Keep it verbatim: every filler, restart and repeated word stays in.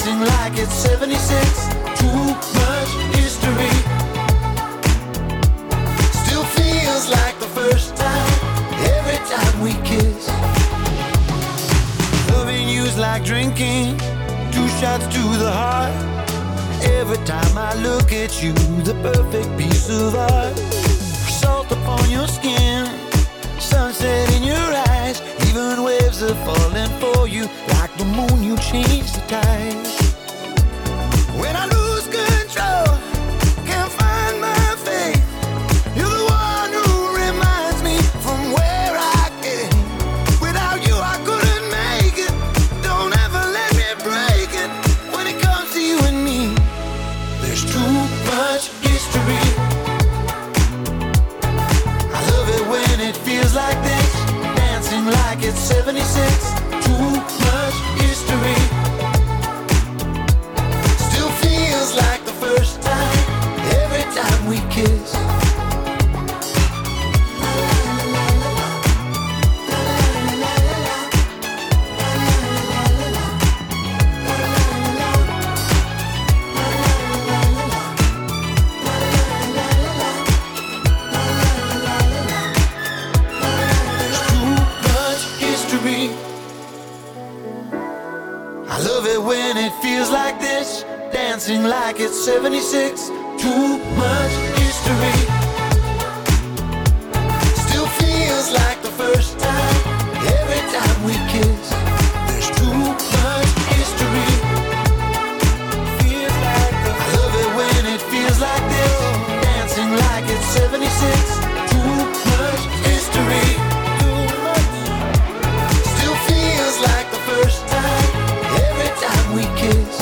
dancing like it's seventy-six. Too much history. Still feels like the first time every time we kiss. Loving you's like drinking two shots to the heart. Every time I look at you, the perfect piece of art. Salt upon your skin, sunset in your eyes. Even waves are falling for you. Like the moon, you change the tide. When I lose control, can't find my faith. You're the one who reminds me from where I came. Without you, I couldn't make it. Don't ever let me break it. When it comes to you and me, there's too much history. I love it when it feels like this. Dancing like it's seventy-six. Too much history. Still feels like the first time every time we kiss. I love it when it feels like this. Dancing like it's seventy-six. Too much history. Still feels like the first time every time we kiss. There's too much history. Feels like the I love it when it feels like this. Dancing like it's seventy-six. Too much history. Too much. Still feels like the first time every time we kiss.